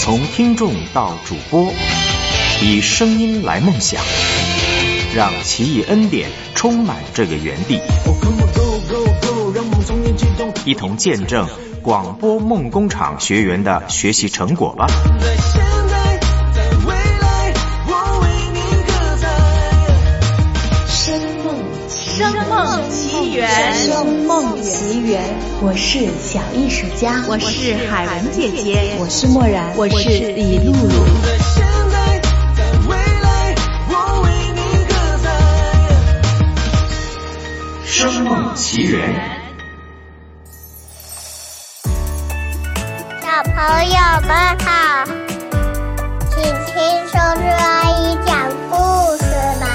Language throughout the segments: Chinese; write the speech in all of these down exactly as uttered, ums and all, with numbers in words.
从听众到主播，以声音来梦想，让奇异恩典充满这个园地，一同见证广播梦工厂学员的学习成果吧。 声梦奇缘， 声梦奇缘，我是小艺术家， 我是海文姐姐， 我是默然， 我是李露露。 声梦奇缘， 小朋友们好，请听松枝阿姨讲故事吧。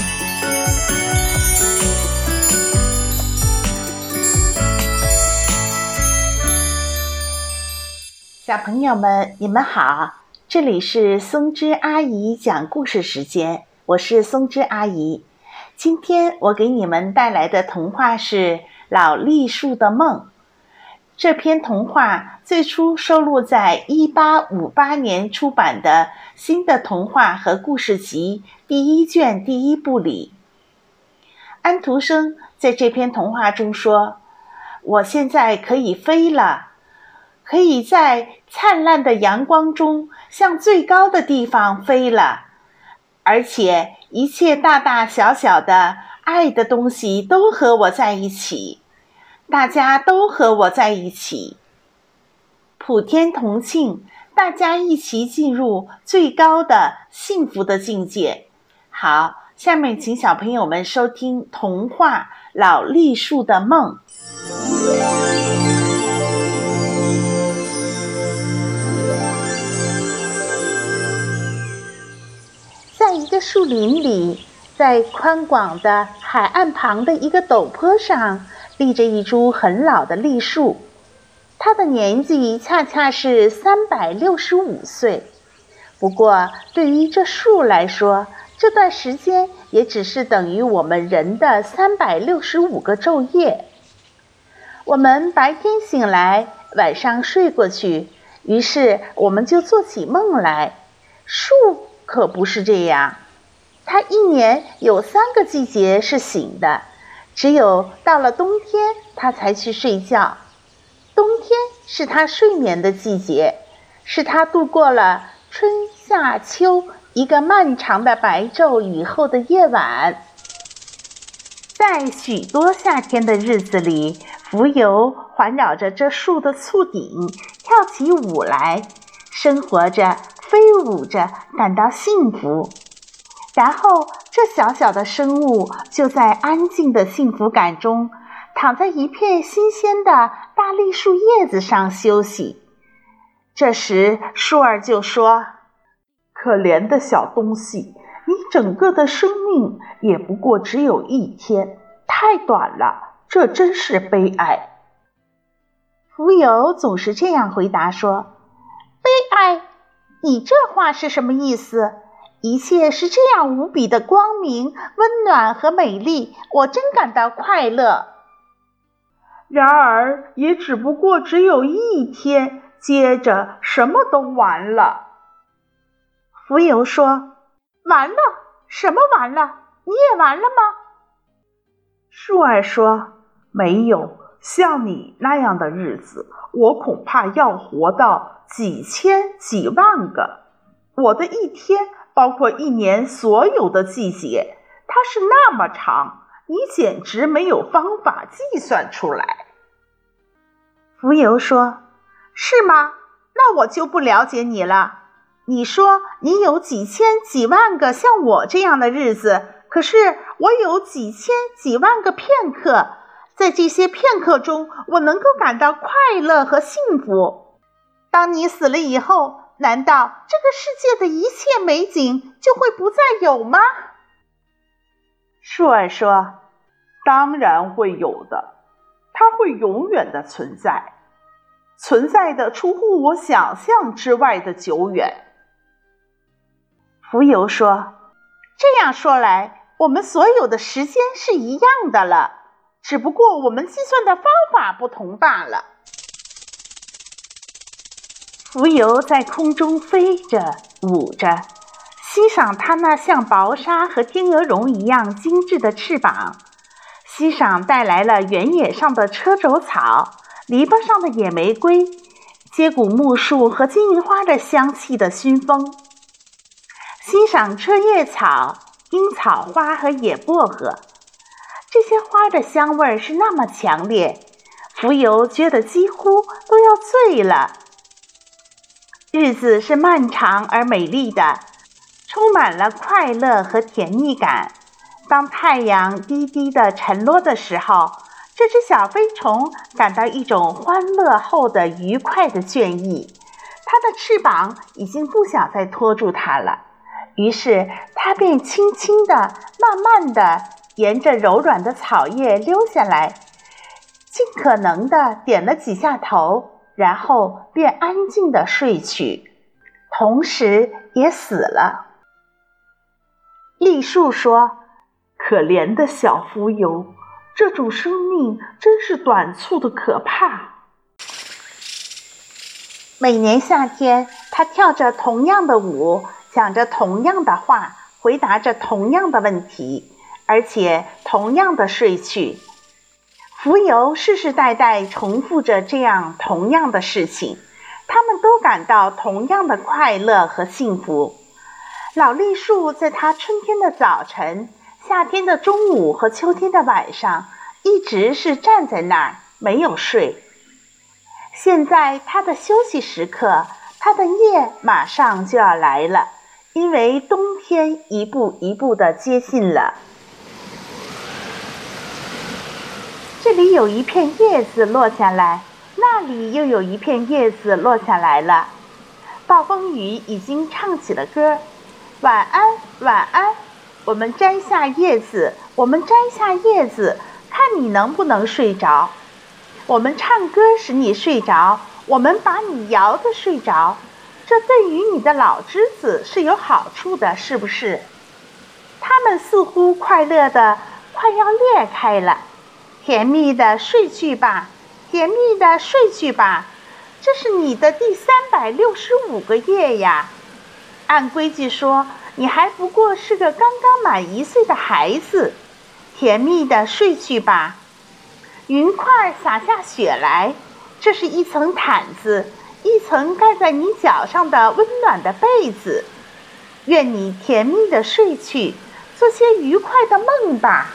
小朋友们，你们好，这里是松枝阿姨讲故事时间，我是松枝阿姨。今天我给你们带来的童话是《老栗树的梦》。这篇童话最初收录在一八五八年出版的《新的童话和故事集》第一卷第一部里。安徒生在这篇童话中说：“我现在可以飞了。”可以在灿烂的阳光中向最高的地方飞了，而且一切大大小小的爱的东西都和我在一起，大家都和我在一起，普天同庆，大家一起进入最高的幸福的境界。好，下面请小朋友们收听童话《老栗树的梦》。在一个树林里，在宽广的海岸旁的一个陡坡上，立着一株很老的栗树，它的年纪恰恰是三百六十五岁。不过对于这树来说，这段时间也只是等于我们人的三百六十五个昼夜。我们白天醒来，晚上睡过去，于是我们就做起梦来。树可不是这样，它一年有三个季节是醒的，只有到了冬天它才去睡觉。冬天是它睡眠的季节，是它度过了春夏秋一个漫长的白昼以后的夜晚。在许多夏天的日子里，蜉蝣环绕着这树的簇顶跳起舞来，生活着，飞舞着，感到幸福。然后这小小的生物就在安静的幸福感中，躺在一片新鲜的大栗树叶子上休息。这时树儿就说：“可怜的小东西，你整个的生命也不过只有一天，太短了，这真是悲哀。”蜉蝣总是这样回答说：“悲哀？你这话是什么意思？一切是这样无比的光明、温暖和美丽，我真感到快乐。然而也只不过只有一天，接着什么都完了。”蜉蝣说：“完了？什么完了？你也完了吗？”树儿说：“没有，像你那样的日子，我恐怕要活到几千几万个。我的一天包括一年所有的季节，它是那么长，你简直没有方法计算出来。”蜉蝣说：“是吗？那我就不了解你了。你说你有几千几万个像我这样的日子，可是我有几千几万个片刻，在这些片刻中，我能够感到快乐和幸福。当你死了以后，难道这个世界的一切美景就会不再有吗？”树儿说：“当然会有的，它会永远的存在，存在的出乎我想象之外的久远。”蜉蝣说：“这样说来，我们所有的时间是一样的了，只不过我们计算的方法不同罢了。” 蜉蝣在空中飞着舞着，欣赏它那像薄纱和天鹅绒一样精致的翅膀，欣赏带来了原野上的车轴草、篱笆上的野玫瑰、接骨木树和金银花的香气的熏风，欣赏车叶草、樱草花和野薄荷。这些花的香味是那么强烈，蜉蝣觉得几乎都要醉了。日子是漫长而美丽的，充满了快乐和甜蜜感。当太阳低低地沉落的时候，这只小飞虫感到一种欢乐后的愉快的倦意，它的翅膀已经不想再拖住它了，于是它便轻轻地、慢慢地沿着柔软的草叶溜下来，尽可能地点了几下头，然后便安静地睡去，同时也死了。栗树说：可怜的小蜉蝣，这种生命真是短促的可怕。每年夏天，它跳着同样的舞，讲着同样的话，回答着同样的问题，而且同样的睡去。蜉蝣世世代代重复着这样同样的事情，他们都感到同样的快乐和幸福。老栗树在它春天的早晨、夏天的中午和秋天的晚上，一直是站在那儿，没有睡。现在它的休息时刻，它的夜马上就要来了，因为冬天一步一步地接近了。这里有一片叶子落下来，那里又有一片叶子落下来了。暴风雨已经唱起了歌，晚安，晚安，我们摘下叶子，我们摘下叶子，看你能不能睡着。我们唱歌使你睡着，我们把你摇得睡着，这对于你的老枝子是有好处的，是不是？它们似乎快乐的快要裂开了。甜蜜的睡去吧，甜蜜的睡去吧，这是你的第三百六十五个夜呀。按规矩说，你还不过是个刚刚满一岁的孩子。甜蜜的睡去吧。云块洒下雪来，这是一层毯子，一层盖在你脚上的温暖的被子。愿你甜蜜的睡去，做些愉快的梦吧。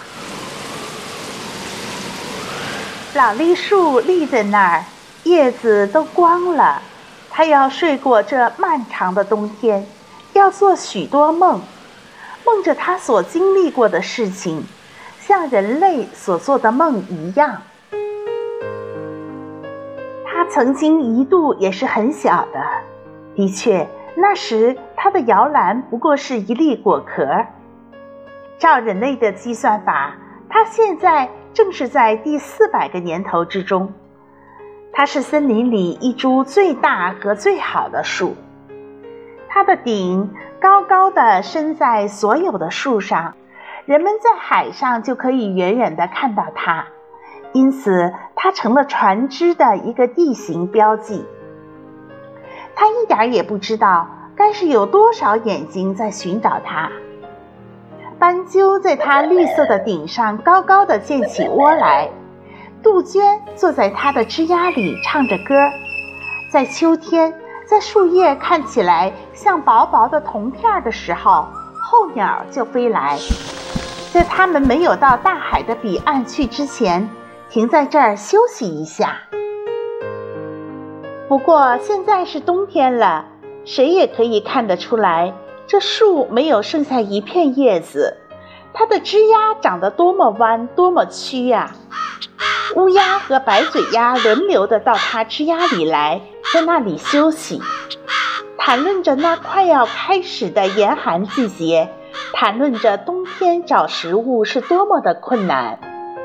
老栗树立在那儿，叶子都光了，它要睡过这漫长的冬天，要做许多梦，梦着它所经历过的事情，像人类所做的梦一样。它曾经一度也是很小的，的确，那时它的摇篮不过是一粒果壳。照人类的计算法，它现在正是在第四百个年头之中。它是森林里一株最大和最好的树，它的顶高高地伸在所有的树上，人们在海上就可以远远地看到它，因此它成了船只的一个地形标记。它一点也不知道该是有多少眼睛在寻找它。斑鸠在它绿色的顶上高高地建起窝来，杜鹃坐在它的枝桠里唱着歌。在秋天，在树叶看起来像薄薄的铜片的时候，候鸟就飞来，在它们没有到大海的彼岸去之前，停在这儿休息一下。不过现在是冬天了，谁也可以看得出来，这树没有剩下一片叶子，它的枝桠长得多么弯，多么曲呀！乌鸦和白嘴鸦轮流地到它枝桠里来，在那里休息，谈论着那快要开始的严寒季节，谈论着冬天找食物是多么的困难。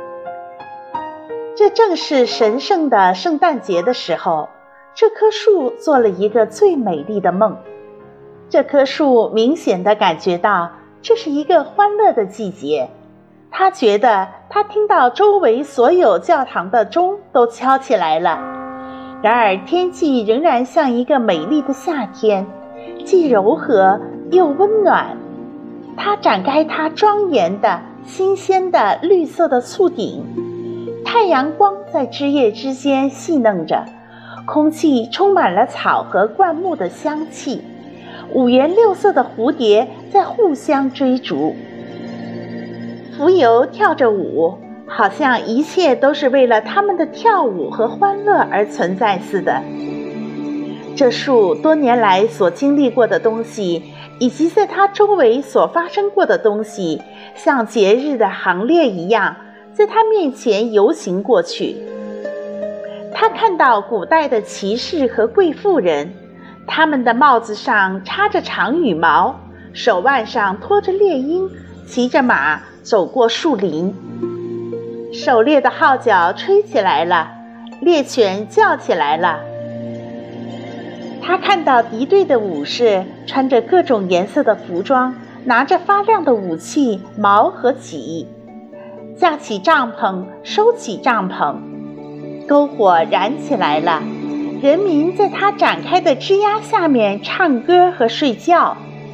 这正是神圣的圣诞节的时候，这棵树做了一个最美丽的梦。这棵树明显地感觉到这是一个欢乐的季节，他觉得他听到周围所有教堂的钟都敲起来了， 然而天气仍然像一个美丽的夏天，既柔和又温暖。它展开它庄严的、新鲜的绿色的簇顶，太阳光在枝叶之间戏弄着，空气充满了草和灌木的香气，五颜六色的蝴蝶在互相追逐，蜉蝣跳着舞，好像一切都是为了他们的跳舞和欢乐而存在似的。这树多年来所经历过的东西，以及在它周围所发生过的东西，像节日的行列一样，在它面前游行过去。他看到古代的骑士和贵妇人，他们的帽子上插着长羽毛，手腕上拖着猎鹰，骑着马走过树林。狩猎的号角吹起来了，猎犬叫起来了。他看到敌对的武士穿着各种颜色的服装，拿着发亮的武器矛和戟，架起帐篷，收起帐篷，篝火燃起来了，人民在他展开的枝桠下面唱歌和睡觉。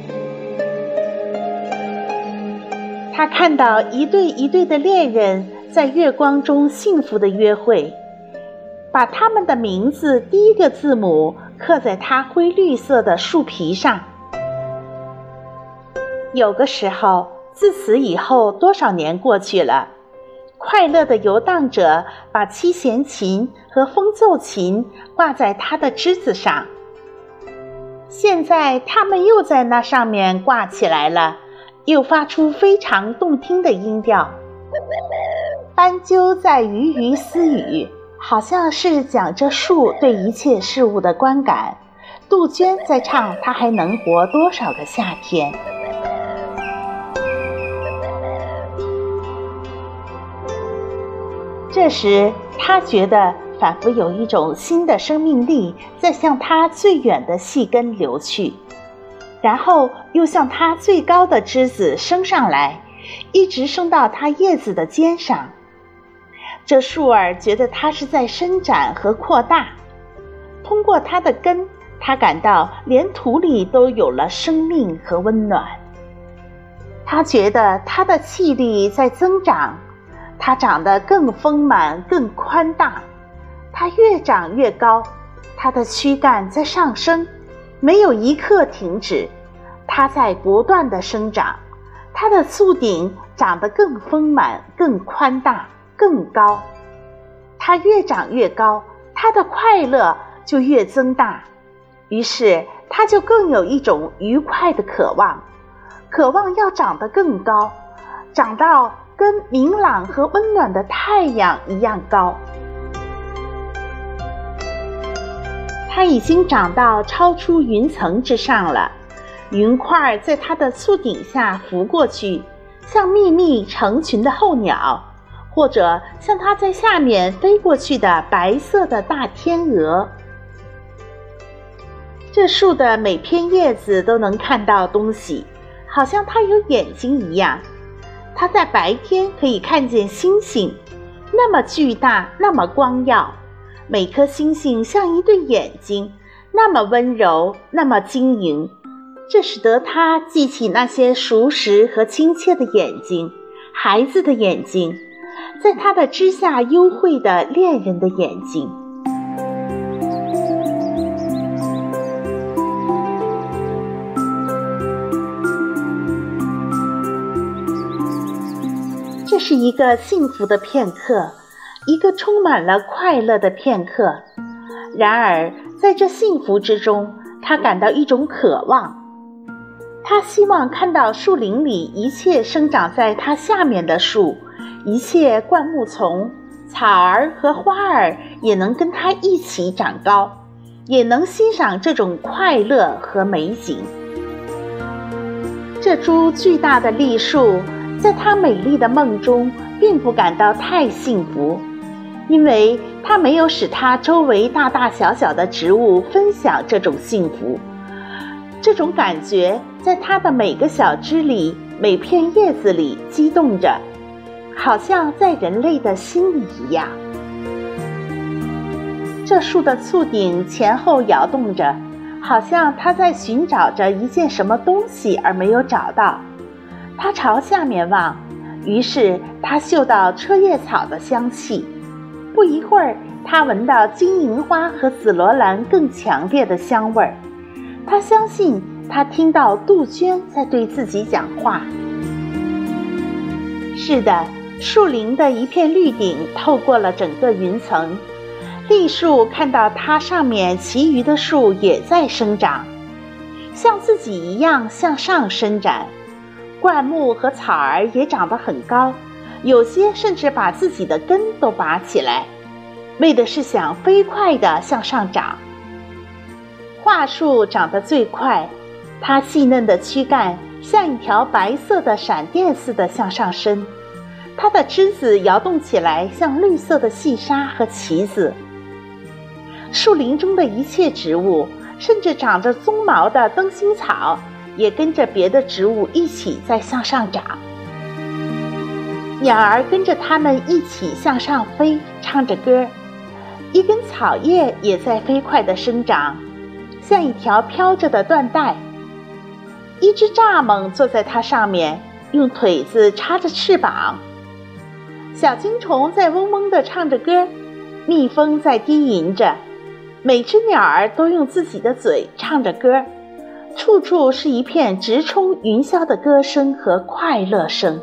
他看到一对一对的恋人在月光中幸福的约会，把他们的名字第一个字母刻在它灰绿色的树皮上。有个时候，自此以后多少年过去了，快乐的游荡者把七弦琴和风奏琴挂在它的枝子上。现在它们又在那上面挂起来了，又发出非常动听的音调。斑鸠在鱼鱼私语，好像是讲这树对一切事物的观感。杜鹃在唱它还能活多少个夏天。这时他觉得仿佛有一种新的生命力在向他最远的细根流去，然后又向他最高的枝子升上来，一直升到他叶子的尖上。这树儿觉得它是在伸展和扩大，通过它的根，他感到连土里都有了生命和温暖。他觉得他的气力在增长，它长得更丰满更宽大，它越长越高，它的躯干在上升，没有一刻停止，它在不断地生长，它的簇顶长得更丰满更宽大更高，它越长越高，它的快乐就越增大，于是它就更有一种愉快的渴望，渴望要长得更高，长到跟明朗和温暖的太阳一样高。它已经长到超出云层之上了，云块在它的簇顶下浮过去，像密密成群的候鸟，或者像它在下面飞过去的白色的大天鹅。这树的每片叶子都能看到东西，好像它有眼睛一样。它在白天可以看见星星，那么巨大，那么光耀，每颗星星像一对眼睛，那么温柔，那么晶莹。这使得他记起那些熟识和亲切的眼睛，孩子的眼睛，在他的枝下幽会的恋人的眼睛。这是一个幸福的片刻，一个充满了快乐的片刻。然而在这幸福之中，他感到一种渴望。他希望看到树林里一切生长在它下面的树，一切灌木丛、草儿和花儿也能跟它一起长高，也能欣赏这种快乐和美景。这株巨大的栗树在它美丽的梦中并不感到太幸福，因为它没有使它周围大大小小的植物分享这种幸福。这种感觉在它的每个小枝里，每片叶子里激动着，好像在人类的心里一样。 这树的簇顶前后摇动着，好像它在寻找着一件什么东西而没有找到。它朝下面望，于是它嗅到车叶草的香气。不一会儿，它闻到金银花和紫罗兰更强烈的香味儿。它相信它听到杜鹃在对自己讲话。是的，树林的一片绿顶透过了整个云层，栗树看到它上面其余的树也在生长，像自己一样向上伸展。灌木和草儿也长得很高，有些甚至把自己的根都拔起来，为的是想飞快地向上长。桦树长得最快，它细嫩的躯干像一条白色的闪电似的向上伸，它的枝子摇动起来像绿色的细沙和旗子。树林中的一切植物，甚至长着鬃毛的灯芯草，也跟着别的植物一起在向上长。鸟儿跟着它们一起向上飞，唱着歌。一根草叶也在飞快地生长，像一条飘着的缎带。一只蚱蜢坐在它上面，用腿子插着翅膀。小金虫在嗡嗡地唱着歌，蜜蜂在低吟着，每只鸟儿都用自己的嘴唱着歌，处处是一片直冲云霄的歌声和快乐声。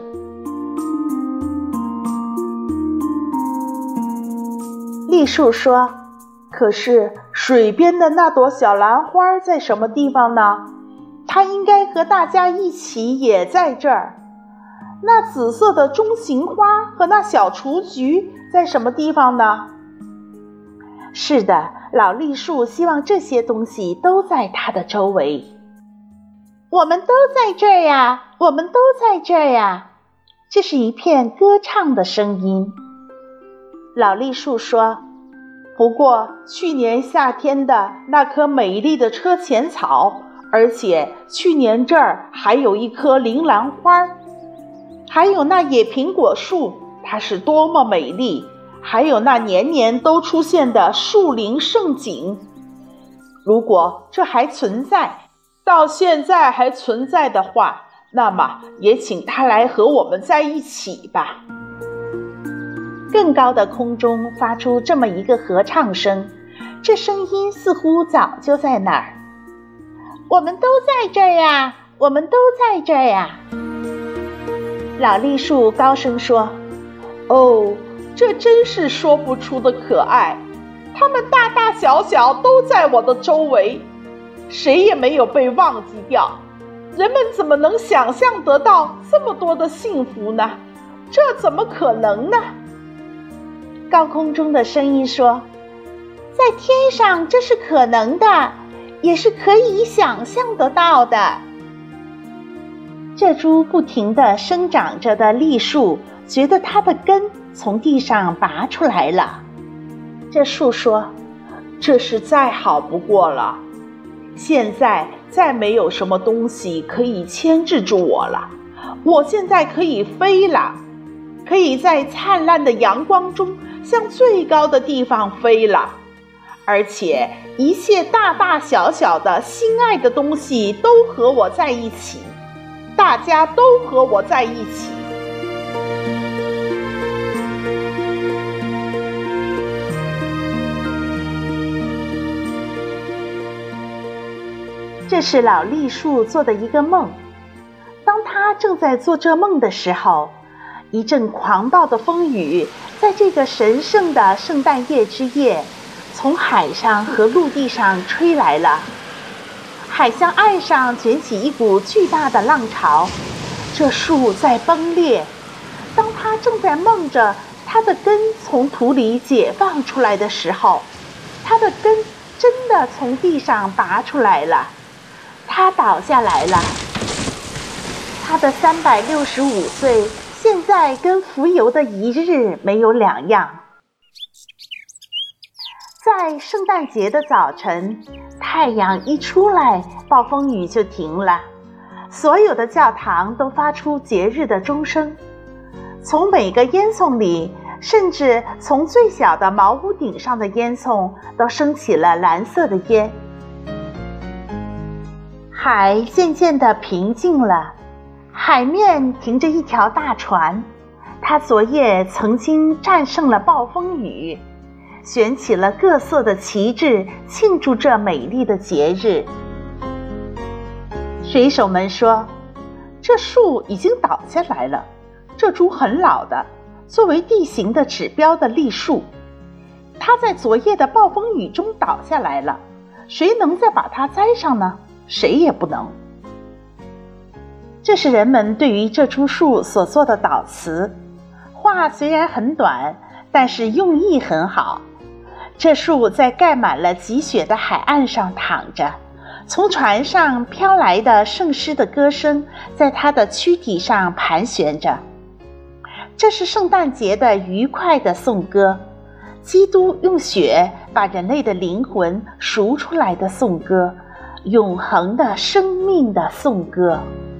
栗树说：可是水边的那朵小兰花在什么地方呢？它应该和大家一起也在这儿。那紫色的中型花和那小雏菊在什么地方呢？是的，老栗树希望这些东西都在它的周围。我们都在这儿呀，我们都在这儿呀，这是一片歌唱的声音。老栗树说：不过去年夏天的那棵美丽的车前草，而且去年这儿还有一棵铃兰花，还有那野苹果树，它是多么美丽，还有那年年都出现的树林盛景。如果这还存在，到现在还存在的话，那么也请它来和我们在一起吧。更高的空中发出这么一个合唱声，这声音似乎早就在那儿。我们都在这儿呀，我们都在这儿呀。老栗树高声说：哦，这真是说不出的可爱，它们大大小小都在我的周围，谁也没有被忘记掉。人们怎么能想象得到这么多的幸福呢？这怎么可能呢？高空中的声音说：在天上这是可能的，也是可以想象得到的。这株不停地生长着的栗树觉得它的根从地上拔出来了。这树说：这是再好不过了，现在再没有什么东西可以牵制住我了，我现在可以飞了，可以在灿烂的阳光中向最高的地方飞了，而且一切大大小小的心爱的东西都和我在一起，大家都和我在一起。这是老栗树做的一个梦。当他正在做这梦的时候，一阵狂暴的风雨在这个神圣的圣诞夜之夜，从海上和陆地上吹来了。海象岸上卷起一股巨大的浪潮，这树在崩裂。当它正在梦着它的根从土里解放出来的时候，它的根真的从地上拔出来了，它倒下来了。它的三百六十五岁现在跟浮游的一日没有两样。在圣诞节的早晨，太阳一出来，暴风雨就停了，所有的教堂都发出节日的钟声。从每个烟囱里， 甚至从最小的茅屋顶上的烟囱都升起了蓝色的烟。海渐渐地平静了，海面停着一条大船，它昨夜曾经战胜了暴风雨，悬起了各色的旗帜，庆祝这美丽的节日。水手们说，这树已经倒下来了，这株很老的，作为地形的指标的栗树，它在昨夜的暴风雨中倒下来了，谁能再把它栽上呢？谁也不能。这是人们对于这株树所做的祷词，话虽然很短，但是用意很好。这树在盖满了积雪的海岸上躺着，从船上飘来的圣诗的歌声在它的躯体上盘旋着。这是圣诞节的愉快的颂歌，基督用血把人类的灵魂赎出来的颂歌，永恒的生命的颂歌。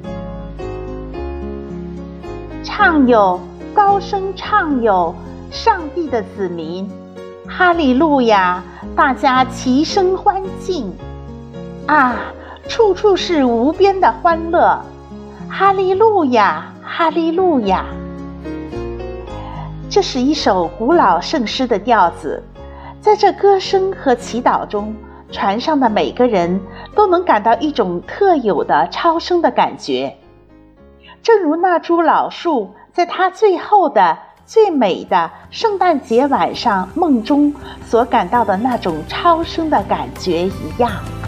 唱哟，高声唱哟，上帝的子民，哈利路亚，大家齐声欢庆啊，处处是无边的欢乐，哈利路亚，哈利路亚。这是一首古老圣诗的调子，在这歌声和祈祷中，船上的每个人都能感到一种特有的超生的感觉，正如那株老树在它最后的最美的圣诞节晚上梦中所感到的那种超生的感觉一样。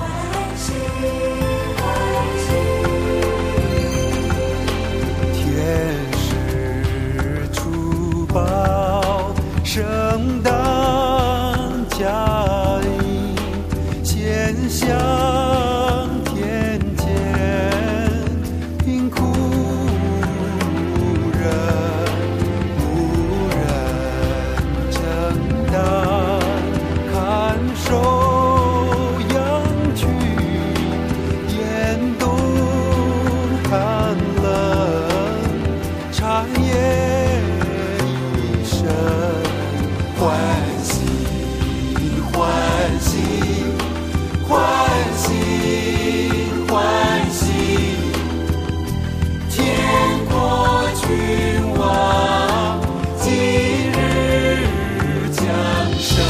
天使出报，圣诞降临，献向天间贫苦人，无人承担，看守羊群，严冬寒冷，长夜一生欢喜欢喜欢喜欢喜，天国君王今日降生。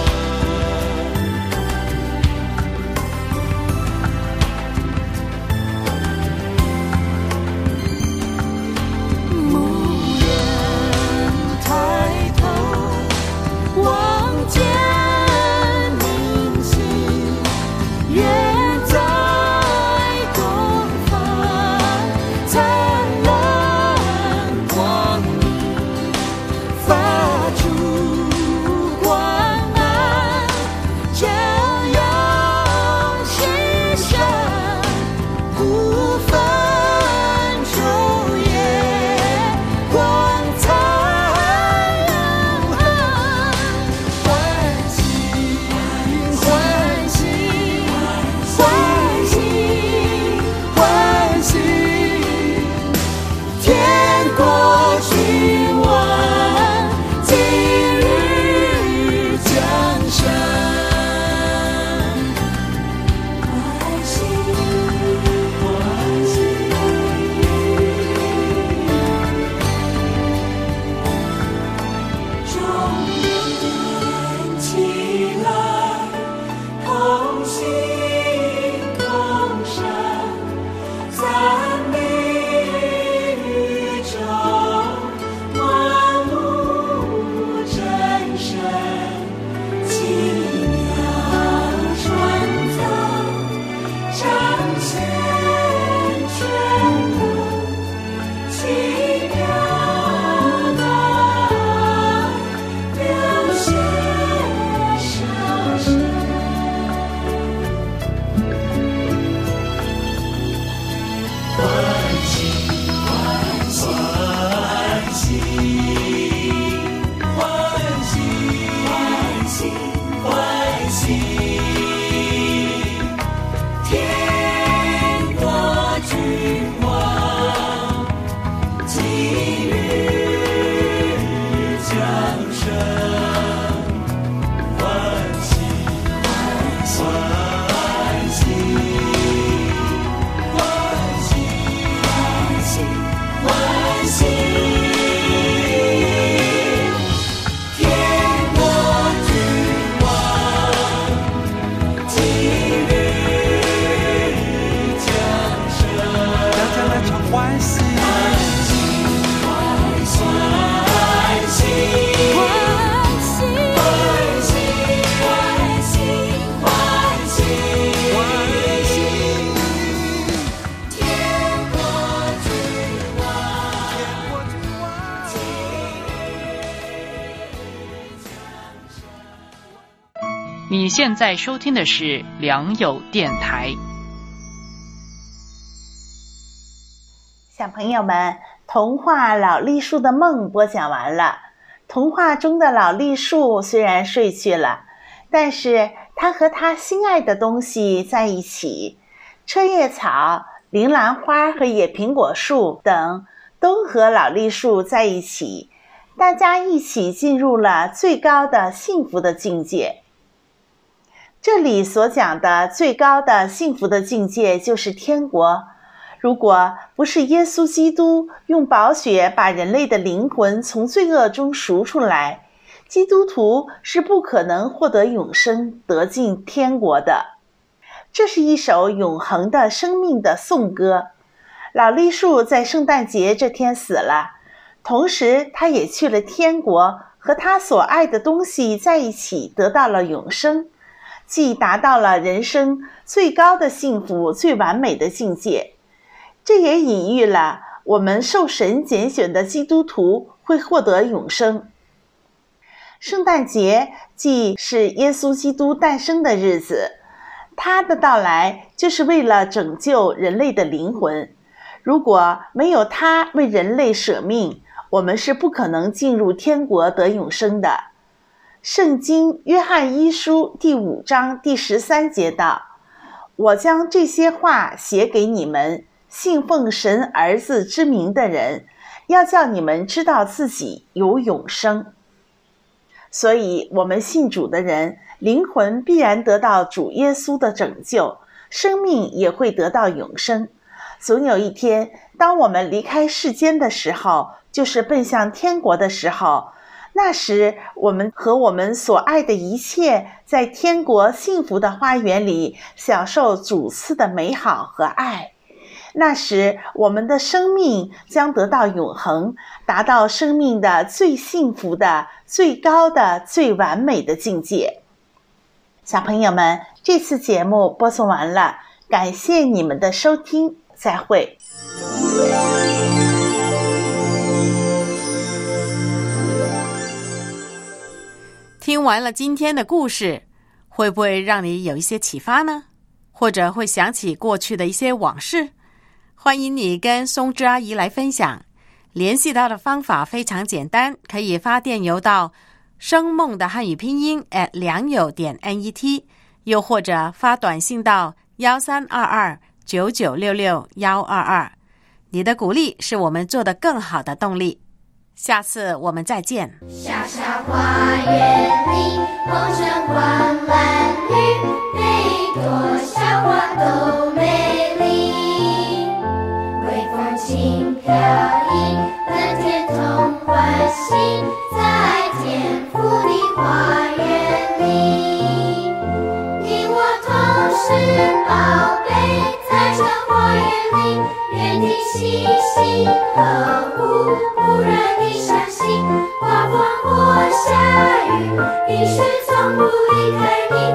牧人抬头望见明星，远在东方灿烂光明，发出光芒，照耀世上，不分昼夜，光彩永恒，欢喜欢喜欢喜欢喜，天国君王今日降生。欢喜欢喜，众人起来，同心同声，赞美宇宙万物真神，奇妙创造，彰显全能，奇妙的爱流血烧身。欢喜欢喜欢喜欢喜欢喜，天国君王今日降你现在收听的是良友电台。 小朋友们，童话《老栗树的梦》播讲完了。童话中的老栗树虽然睡去了，但是他和他心爱的东西在一起，车叶草、铃兰花和野苹果树等都和老栗树在一起，大家一起进入了最高的幸福的境界。这里所讲的最高的幸福的境界就是天国。如果不是耶稣基督用宝血把人类的灵魂从罪恶中赎出来，基督徒是不可能获得永生，得进天国的。这是一首永恒的生命的颂歌。老栗树在圣诞节这天死了，同时他也去了天国，和他所爱的东西在一起，得到了永生，既达到了人生最高的幸福、最完美的境界。这也隐喻了我们受神拣选的基督徒会获得永生。圣诞节既是耶稣基督诞生的日子，他的到来就是为了拯救人类的灵魂。如果没有他为人类舍命，我们是不可能进入天国得永生的。圣经约翰一书第五章第十三节道：我将这些话写给你们信奉神儿子之名的人，要叫你们知道自己有永生。所以我们信主的人，灵魂必然得到主耶稣的拯救，生命也会得到永生。总有一天，当我们离开世间的时候，就是奔向天国的时候，那时我们和我们所爱的一切在天国幸福的花园里享受主赐的美好和爱。那时我们的生命将得到永恒，达到生命的最幸福的、最高的、最完美的境界。小朋友们，这次节目播送完了，感谢你们的收听，再会。 听完了今天的故事，会不会让你有一些启发呢？或者会想起过去的一些往事？欢迎你跟松枝阿姨来分享。联系到的方法非常简单，可以发电邮到生梦的汉语拼音 at 良友点 net， 又或者发短信到一三二二九九六六一二二。你的鼓励是我们做得更好的动力。下次我们再见。 小小花园里红橙黄蓝绿，每一朵小花都美丽。微风轻飘逸，蓝天同欢喜，在天父的花园里。你我同是宝贝，在这花园里，愿你细心呵护，不然你伤心，刮风或下雨，你是从不离开你。